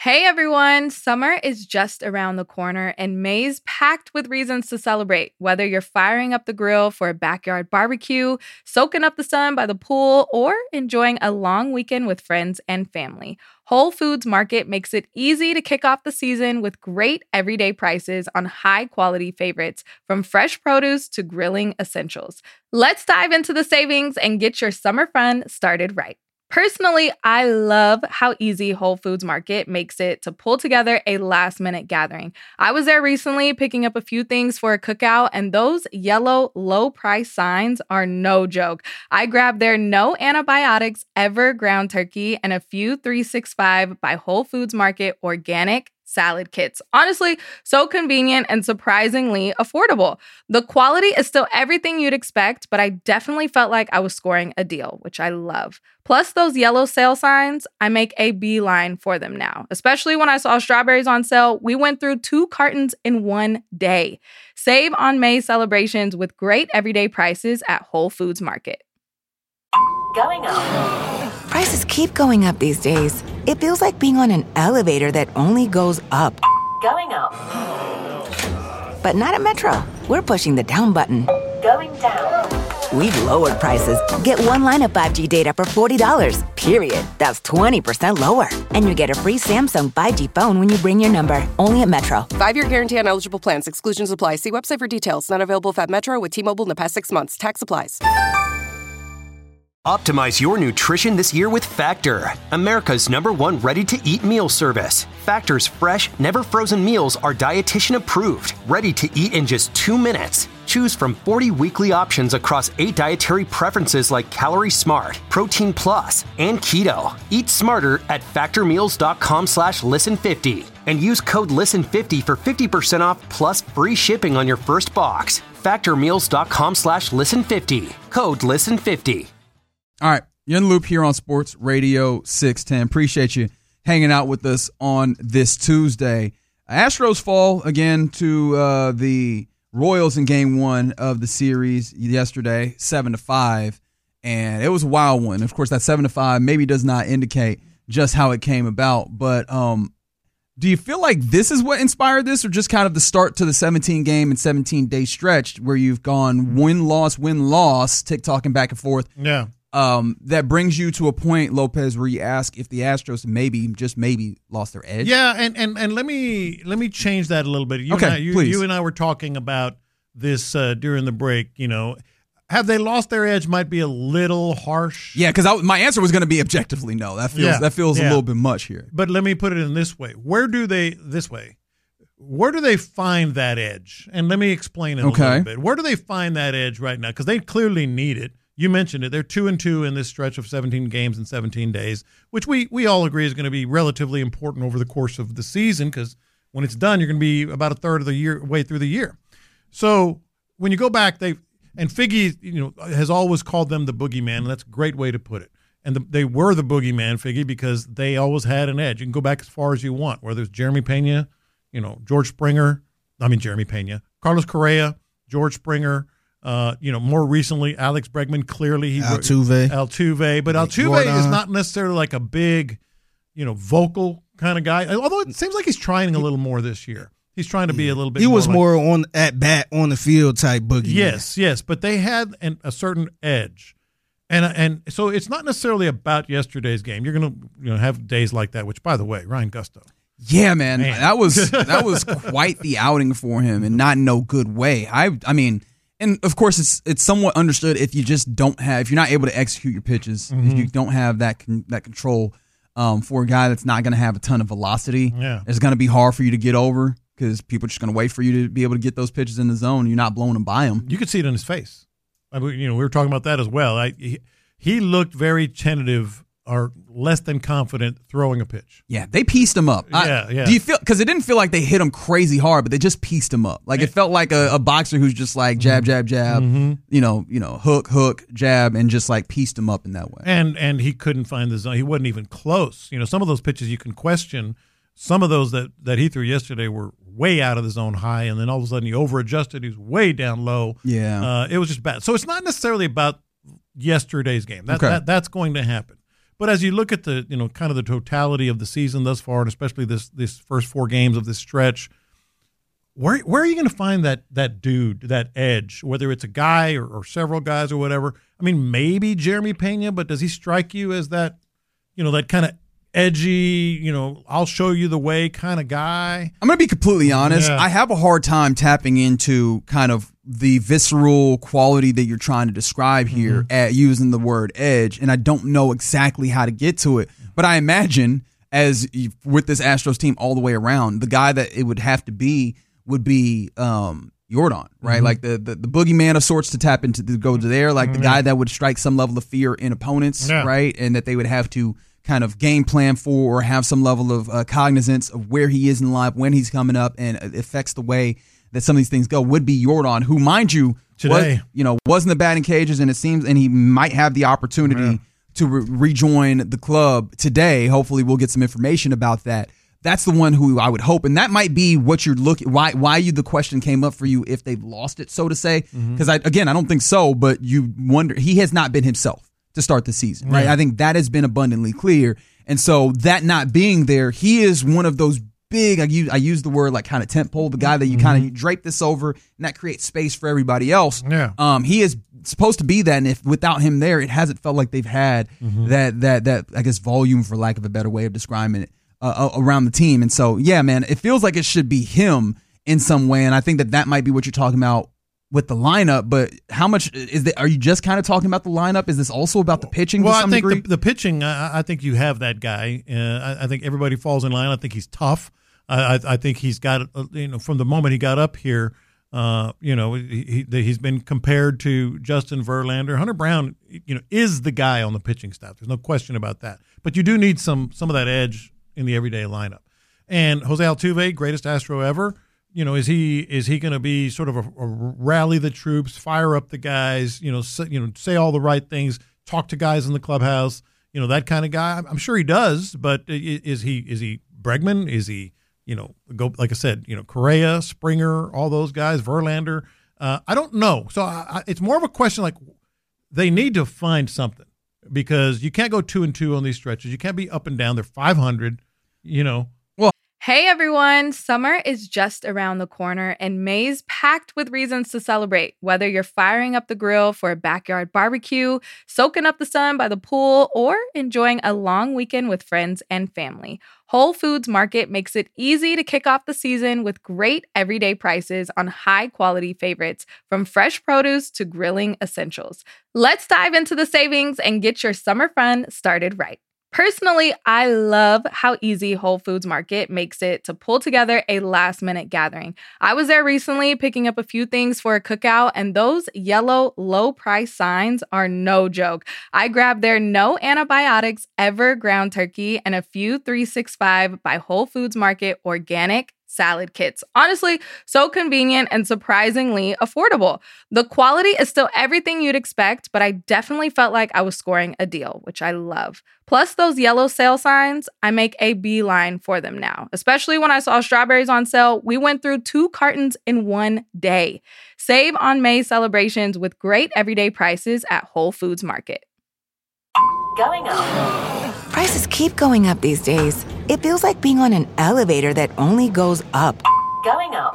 Hey everyone, summer is just around the corner and May's packed with reasons to celebrate. Whether you're firing up the grill for a backyard barbecue, soaking up the sun by the pool, or enjoying a long weekend with friends and family, Whole Foods Market makes it easy to kick off the season with great everyday prices on high-quality favorites, from fresh produce to grilling essentials. Let's dive into the savings and get your summer fun started right. Personally, I love how easy Whole Foods Market makes it to pull together a last-minute gathering. I was there recently picking up a few things for a cookout, and those yellow low-price signs are no joke. I grabbed their no antibiotics ever ground turkey and a few 365 by Whole Foods Market organic salad kits. Honestly, so convenient and surprisingly affordable. The quality is still everything you'd expect, but I definitely felt like I was scoring a deal, which I love. Plus those yellow sale signs, I make a beeline for them now. Especially when I saw strawberries on sale, we went through 2 cartons in one day. Save on May celebrations with great everyday prices at Whole Foods Market. Going up. Prices keep going up these days. It feels like being on an elevator that only goes up. Going up. But not at Metro. We're pushing the down button. Going down. We've lowered prices. Get one line of 5G data for $40, period. That's 20% lower. And you get a free Samsung 5G phone when you bring your number. Only at Metro. 5-year guarantee on eligible plans. Exclusions apply. See website for details. Not available at Metro with T-Mobile in the past 6 months. Tax applies. Optimize your nutrition this year with Factor, America's #1 ready-to-eat meal service. Factor's fresh, never-frozen meals are dietitian approved, ready to eat in just 2 minutes. Choose from 40 weekly options across 8 dietary preferences like Calorie Smart, Protein Plus, and Keto. Eat smarter at factormeals.com/listen50 and use code LISTEN50 for 50% off plus free shipping on your first box. Factormeals.com/listen50. Code LISTEN50. All right, you're in the loop here on Sports Radio 610. Appreciate you hanging out with us on this Tuesday. Astros fall again to the Royals in Game 1 of the series yesterday, 7-5, and it was a wild one. Of course, that 7-5 maybe does not indicate just how it came about, but do you feel like this is what inspired this, or just kind of the start to the 17-game and 17-day stretch where you've gone win-loss, tick-tocking back and forth? Yeah. That brings you to a point, Lopez, where you ask if the Astros maybe lost their edge. Yeah, and let me change that a little bit. Please. You and I were talking about this during the break. You know, have they lost their edge? Might be a little harsh. Yeah, because my answer was going to be objectively no. That feels a little bit much here. But let me put it in this way: where do they find that edge? And let me explain it a little bit. Where do they find that edge right now? Because they clearly need it. You mentioned it. They're 2-2 in this stretch of 17 games in 17 days, which we all agree is going to be relatively important over the course of the season, because when it's done, you're going to be about a third of the way through the year. So when you go back, Figgy, has always called them the boogeyman, and that's a great way to put it. And they were the boogeyman, Figgy, because they always had an edge. You can go back as far as you want, whether it's Jeremy Pena, Carlos Correa, George Springer. More recently, Alex Bregman, clearly Altuve, but Altuve is not necessarily like a big, vocal kind of guy. Although it seems like he's trying a little more this year. He's trying to be a little bit. He was more on at bat on the field type boogie. Yes, but they had a certain edge, and so it's not necessarily about yesterday's game. You're gonna have days like that. Which, by the way, Ryan Gusto. Yeah, man. That was quite the outing for him, and not in no good way. I mean. And of course, it's somewhat understood if you just if you're not able to execute your pitches, if you don't have that control for a guy that's not going to have a ton of velocity, it's going to be hard for you to get over, because people are just going to wait for you to be able to get those pitches in the zone. And you're not blowing them by him. You could see it in his face. We were talking about that as well. He looked very tentative, or less than confident throwing a pitch. Yeah, they pieced him up. Yeah. Do you feel, because it didn't feel like they hit him crazy hard, but they just pieced him up. Like it felt like a boxer who's just like jab, jab, jab, hook, jab, and just like pieced him up in that way. And he couldn't find the zone. He wasn't even close. Some of those pitches you can question. Some of those that he threw yesterday were way out of the zone high, and then all of a sudden he over-adjusted. He was way down low. Yeah. It was just bad. So it's not necessarily about yesterday's game. That's going to happen. But as you look at the, kind of the totality of the season thus far, and especially this first 4 games of this stretch, where are you going to find that dude, that edge, whether it's a guy or several guys or whatever? I mean, maybe Jeremy Pena, but does he strike you as that, that kind of edgy, I'll show you the way kind of guy? I'm going to be completely honest. Yeah. I have a hard time tapping into kind of the visceral quality that you're trying to describe here at using the word edge, and I don't know exactly how to get to it. But I imagine, with this Astros team all the way around, the guy that it would have to be would be Jordan, right? Like the boogeyman of sorts to tap into, to go to there, like the guy that would strike some level of fear in opponents, right? And that they would have to kind of game plan for or have some level of cognizance of where he is in life, when he's coming up, and it affects the way that some of these things go, would be Jordan, who, mind you, today was in the batting cages, and it seems, and he might have the opportunity to rejoin the club today. Hopefully we'll get some information about that. That's the one who I would hope, and that might be what you're looking. Why the question came up for you, if they've lost it, so to say? Because I don't think so, but you wonder. He has not been himself to start the season, right? I think that has been abundantly clear, and so that not being there, he is one of those big. I use the word like kind of tent pole, the guy that you kind of drape this over, and that creates space for everybody else. He is supposed to be that, and if without him there, it hasn't felt like they've had that I guess volume, for lack of a better way of describing it, around the team. And so, yeah, man, it feels like it should be him in some way. And I think that might be what you're talking about with the lineup. But how much is that? Are you just kind of talking about the lineup? Is this also about the pitching? Well, to some degree? The pitching, I think you have that guy. I think everybody falls in line. I think he's tough. I think he's got, from the moment he got up here, he's been compared to Justin Verlander. Hunter Brown, is the guy on the pitching staff. There's no question about that. But you do need some of that edge in the everyday lineup. And Jose Altuve, greatest Astro ever, is he going to be sort of a rally the troops, fire up the guys, say all the right things, talk to guys in the clubhouse, that kind of guy? I'm sure he does, but is he Bregman? Is he, go, like I said, Correa, Springer, all those guys, Verlander? I don't know. So it's more of a question like they need to find something, because you can't go 2-2 on these stretches. You can't be up and down. They're 500. Hey everyone, summer is just around the corner and May's packed with reasons to celebrate. Whether you're firing up the grill for a backyard barbecue, soaking up the sun by the pool, or enjoying a long weekend with friends and family, Whole Foods Market makes it easy to kick off the season with great everyday prices on high-quality favorites, from fresh produce to grilling essentials. Let's dive into the savings and get your summer fun started right. Personally, I love how easy Whole Foods Market makes it to pull together a last-minute gathering. I was there recently picking up a few things for a cookout, and those yellow low-price signs are no joke. I grabbed their no antibiotics ever ground turkey and a few 365 by Whole Foods Market organic salad kits. Honestly, so convenient and surprisingly affordable. The quality is still everything you'd expect, but I definitely felt like I was scoring a deal, which I love. Plus those yellow sale signs, I make a beeline for them now. Especially when I saw strawberries on sale, we went through 2 cartons in one day. Save on May celebrations with great everyday prices at Whole Foods Market. Going up. Prices keep going up these days. It feels like being on an elevator that only goes up. Going up.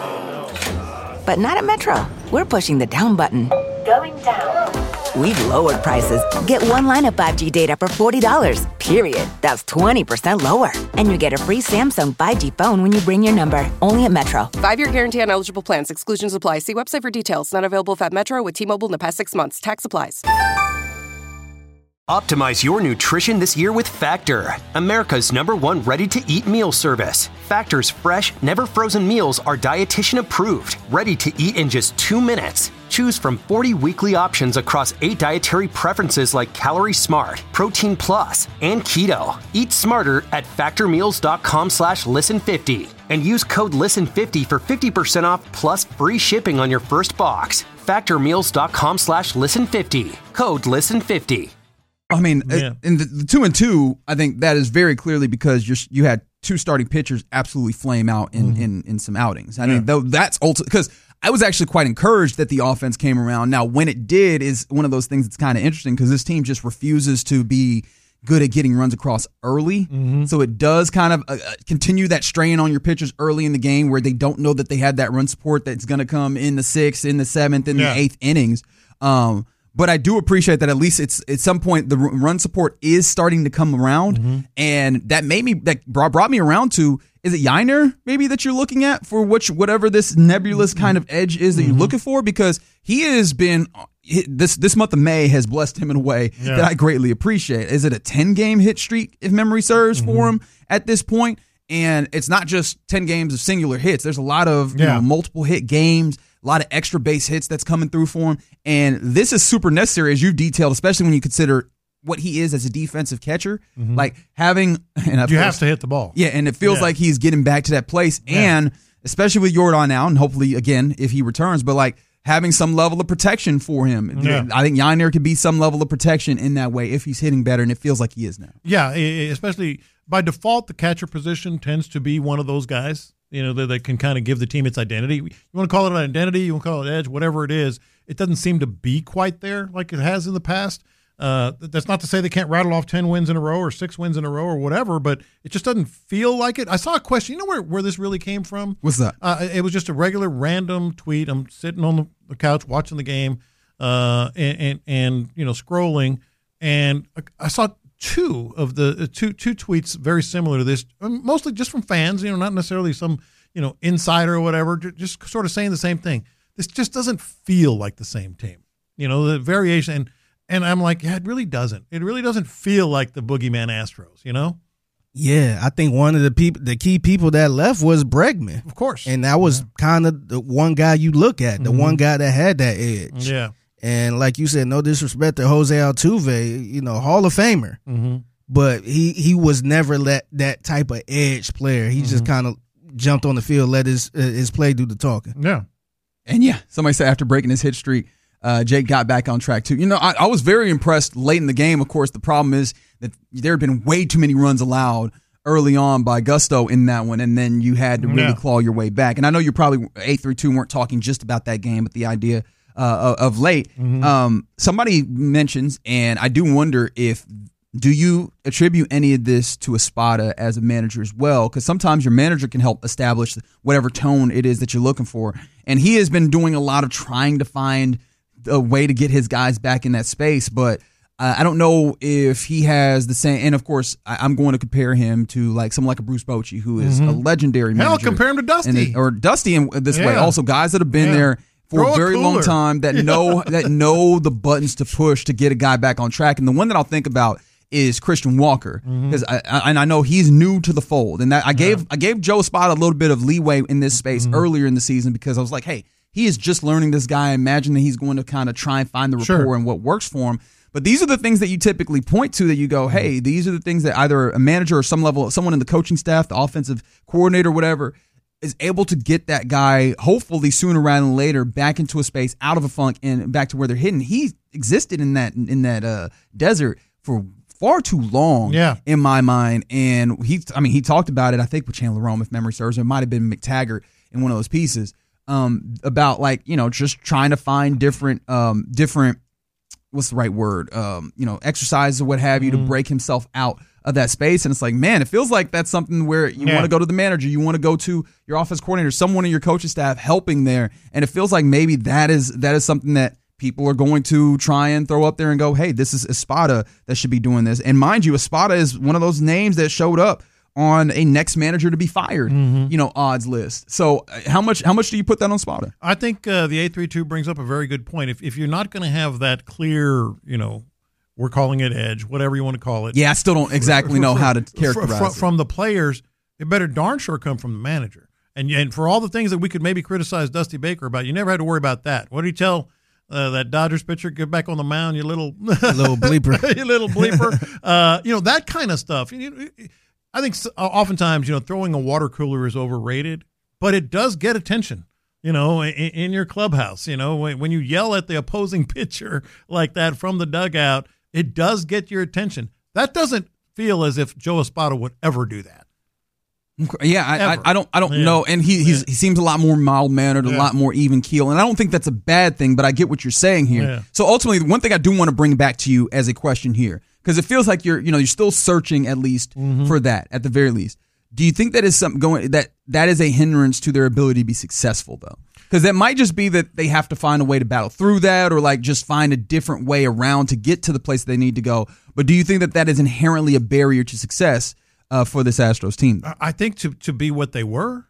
But not at Metro. We're pushing the down button. Going down. We've lowered prices. Get one line of 5G data for $40, period. That's 20% lower. And you get a free Samsung 5G phone when you bring your number. Only at Metro. 5-year guarantee on eligible plans. Exclusions apply. See website for details. Not available at Metro with T-Mobile in the past 6 months. Tax applies. Optimize your nutrition this year with Factor, America's #1 ready-to-eat meal service. Factor's fresh, never-frozen meals are dietitian approved, ready to eat in just 2 minutes. Choose from 40 weekly options across 8 dietary preferences like Calorie Smart, Protein Plus, and Keto. Eat smarter at factormeals.com/listen50 and use code LISTEN50 for 50% off plus free shipping on your first box. Factormeals.com/listen50. Code LISTEN50. I mean, in the 2-2, I think that is very clearly because you had 2 starting pitchers absolutely flame out in some outings. I mean, though that's ultimately because I was actually quite encouraged that the offense came around. Now, when it did is one of those things that's kind of interesting because this team just refuses to be good at getting runs across early. So it does kind of continue that strain on your pitchers early in the game where they don't know that they had that run support that's going to come in the 6th, in the 7th, in the 8th innings. But I do appreciate that at least it's at some point the run support is starting to come around, and that brought me around to, is it Yainer maybe that you're looking at for whatever this nebulous kind of edge is that you're looking for? Because he has been this month of May has blessed him in a way that I greatly appreciate. Is it a 10-game hit streak, if memory serves, for him at this point? And it's not just 10 games of singular hits. There's a lot of multiple hit games, a lot of extra base hits that's coming through for him. And this is super necessary, as you detailed, especially when you consider what he is as a defensive catcher. Like having, and you have to hit the ball. Yeah, and it feels like he's getting back to that place. And especially with Yordan now, and hopefully, again, if he returns, but like having some level of protection for him. I think Yainer could be some level of protection in that way if he's hitting better, and it feels like he is now. Yeah, especially by default, the catcher position tends to be one of those guys, that can kind of give the team its identity. You want to call it an identity, you want to call it edge, whatever it is. It doesn't seem to be quite there like it has in the past. That's not to say they can't rattle off 10 wins in a row or 6 wins in a row or whatever, but it just doesn't feel like it. I saw a question. You know where this really came from? What's that? It was just a regular random tweet. I'm sitting on the couch watching the game and scrolling, and I saw two tweets very similar to this, mostly just from fans, not necessarily some, insider or whatever, just sort of saying the same thing. This just doesn't feel like the same team. The variation, and I'm like, yeah, it really doesn't. It really doesn't feel like the boogeyman Astros, Yeah, I think one of the key people that left was Bregman. Of course. And that was kind of the one guy you look at, the one guy that had that edge. Yeah. And like you said, no disrespect to Jose Altuve, Hall of Famer. But he was never that type of edge player. He just kind of jumped on the field, let his play do the talking. Yeah. And somebody said after breaking his hit streak, Jake got back on track too. I was very impressed late in the game. Of course, the problem is that there had been way too many runs allowed early on by Gusto in that one, and then you had to really claw your way back. And I know you probably 8-3-2 weren't talking just about that game, but the idea of late. Somebody mentions, and I do wonder do you attribute any of this to Espada as a manager as well? Because sometimes your manager can help establish whatever tone it is that you're looking for. And he has been doing a lot of trying to find a way to get his guys back in that space, but I don't know if he has the same. And of course, I'm going to compare him to someone like a Bruce Bochy, who is a legendary manager. Hell, compare him to Dusty, or Dusty in this way. Also, guys that have been there for a very long time that know the buttons to push to get a guy back on track. And the one that I'll think about is Christian Walker, because I know he's new to the fold, and that I gave Joe Espada a little bit of leeway in this space earlier in the season, because I was like, hey, he is just learning this guy. Imagine that he's going to kind of try and find the rapport and what works for him. But these are the things that you typically point to that you go, hey, these are the things that either a manager or someone in the coaching staff, the offensive coordinator, whatever, is able to get that guy, hopefully sooner rather than later, back into a space, out of a funk, and back to where they're hitting. He existed in that desert for far too long, in my mind. And he talked about it, I think, with Chandler Rome, if memory serves. It might have been McTaggart in one of those pieces about just trying to find different what's the right word? Exercise or what have you to break himself out of that space. And it's like, man, it feels like that's something where you want to go to the manager, you want to go to your offense coordinator, someone in your coaching staff helping there. And it feels like maybe that is something that people are going to try and throw up there and go, hey, this is Espada that should be doing this. And mind you, Espada is one of those names that showed up on a next manager to be fired, odds list. So how much do you put that on Espada? I think the 8-3-2 brings up a very good point. If you're not going to have that clear, we're calling it edge, whatever you want to call it. Yeah, I still don't exactly know how to characterize it. From the players, it better darn sure come from the manager. And for all the things that we could maybe criticize Dusty Baker about, you never had to worry about that. What did he tell that Dodgers pitcher, get back on the mound, you little bleeper. You little bleeper. That kind of stuff. I think oftentimes, throwing a water cooler is overrated, but it does get attention, in your clubhouse. When you yell at the opposing pitcher like that from the dugout, it does get your attention. That doesn't feel as if Joe Espada would ever do that. Yeah, I don't know, and he seems a lot more mild mannered, a lot more even keel, and I don't think that's a bad thing. But I get what you're saying here. Yeah. So ultimately, one thing I do want to bring back to you as a question here, Because it feels like you're still searching at least for that, at the very least. Do you think that is something that is a hindrance to their ability to be successful, though? Because that might just be that they have to find a way to battle through that, or like just find a different way around to get to the place they need to go. But do you think that is inherently a barrier to success for this Astros team? I think to be what they were.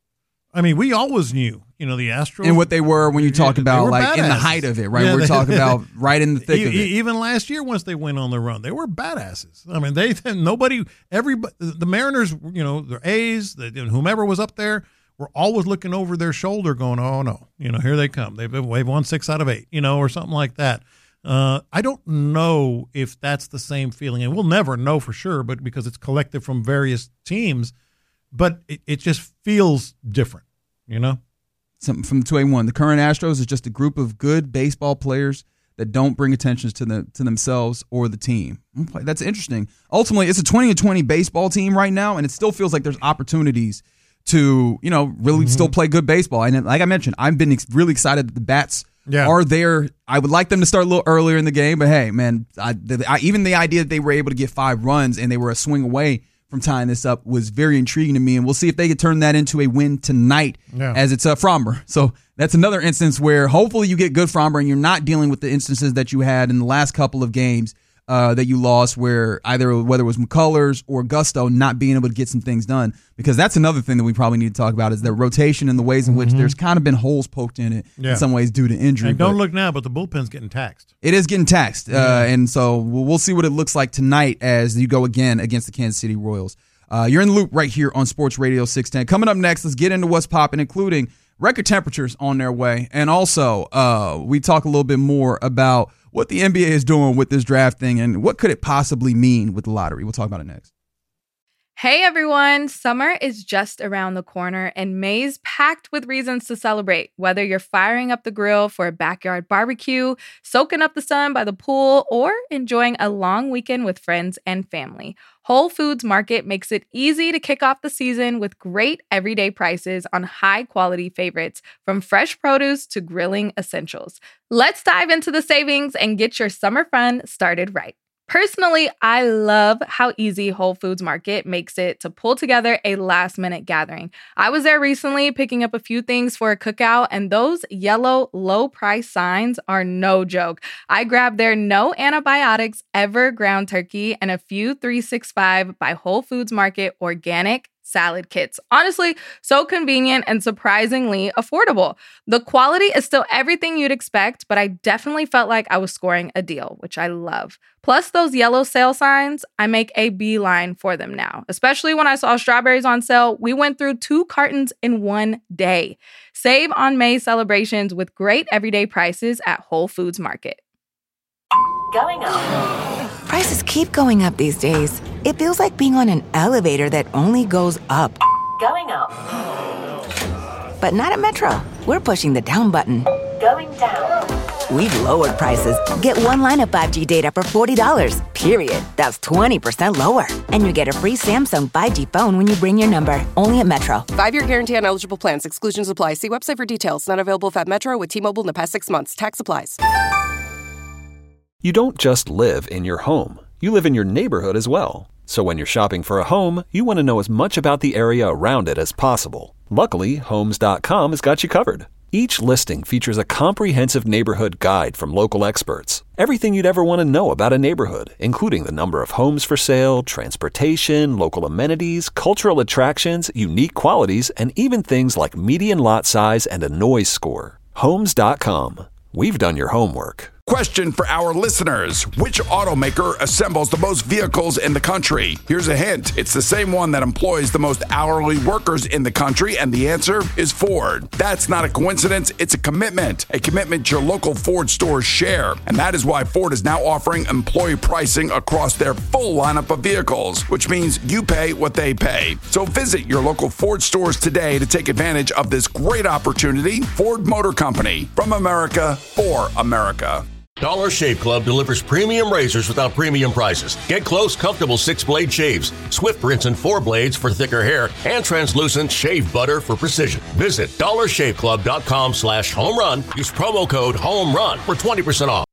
I mean, we always knew, the Astros. And what they were when you talk about like in the height of it, right? Yeah, we're talking about right in the thick of it. Even last year, once they went on the run, they were badasses. I mean, everybody, the Mariners, the A's, whomever was up there, were always looking over their shoulder going, oh, no, here they come. They've won 6 out of 8, or something like that. I don't know if that's the same feeling, and we'll never know for sure, but because it's collected from various teams, but it just feels different, Something from 281. The current Astros is just a group of good baseball players that don't bring attention to themselves or the team. That's interesting. Ultimately, it's a 20-20 baseball team right now, and it still feels like there's opportunities to, really still play good baseball. And like I mentioned, I've been really excited that the bats are there. I would like them to start a little earlier in the game, but hey, man, even the idea that they were able to get 5 runs and they were a swing away from tying this up was very intriguing to me, and we'll see if they can turn that into a win tonight as it's Framber. So that's another instance where hopefully you get good Framber and you're not dealing with the instances that you had in the last couple of games that you lost, whether it was McCullers or Gusto not being able to get some things done, because that's another thing that we probably need to talk about is the rotation and the ways in which there's kind of been holes poked in it in some ways due to injury. And don't look now, but the bullpen's getting taxed. It is getting taxed, and so we'll see what it looks like tonight as you go again against the Kansas City Royals. You're in the loop right here on Sports Radio 610. Coming up next, let's get into what's popping, including record temperatures on their way, and also we talk a little bit more about what the NBA is doing with this draft thing and what could it possibly mean with the lottery. We'll talk about it next. Hey everyone, summer is just around the corner and May's packed with reasons to celebrate. Whether you're firing up the grill for a backyard barbecue, soaking up the sun by the pool, or enjoying a long weekend with friends and family, Whole Foods Market makes it easy to kick off the season with great everyday prices on high-quality favorites, from fresh produce to grilling essentials. Let's dive into the savings and get your summer fun started right. Personally, I love how easy Whole Foods Market makes it to pull together a last-minute gathering. I was there recently picking up a few things for a cookout, and those yellow low-price signs are no joke. I grabbed their no antibiotics ever ground turkey and a few 365 by Whole Foods Market organic salad kits. Honestly, so convenient and surprisingly affordable. The quality is still everything you'd expect, but I definitely felt like I was scoring a deal, which I love. Plus those yellow sale signs, I make a beeline for them now. Especially when I saw strawberries on sale, we went through 2 cartons in one day. Save on May celebrations with great everyday prices at Whole Foods Market. Going up. Prices keep going up these days. It feels like being on an elevator that only goes up. Going up. But not at Metro. We're pushing the down button. Going down. We've lowered prices. Get one line of 5G data for $40, period. That's 20% lower. And you get a free Samsung 5G phone when you bring your number. Only at Metro. 5-year guarantee on eligible plans. Exclusions apply. See website for details. Not available at Metro with T-Mobile in the past 6 months. Tax applies. You don't just live in your home. You live in your neighborhood as well. So when you're shopping for a home, you want to know as much about the area around it as possible. Luckily, Homes.com has got you covered. Each listing features a comprehensive neighborhood guide from local experts. Everything you'd ever want to know about a neighborhood, including the number of homes for sale, transportation, local amenities, cultural attractions, unique qualities, and even things like median lot size and a noise score. Homes.com. We've done your homework. Question for our listeners. Which automaker assembles the most vehicles in the country? Here's a hint. It's the same one that employs the most hourly workers in the country, and the answer is Ford. That's not a coincidence. It's a commitment your local Ford stores share. And that is why Ford is now offering employee pricing across their full lineup of vehicles, which means you pay what they pay. So visit your local Ford stores today to take advantage of this great opportunity. Ford Motor Company, from America for America. Dollar Shave Club delivers premium razors without premium prices. Get close, comfortable 6-blade shaves, swift rinse and 4 blades for thicker hair, and translucent shave butter for precision. Visit dollarshaveclub.com/homerun. Use promo code HOMERUN for 20% off.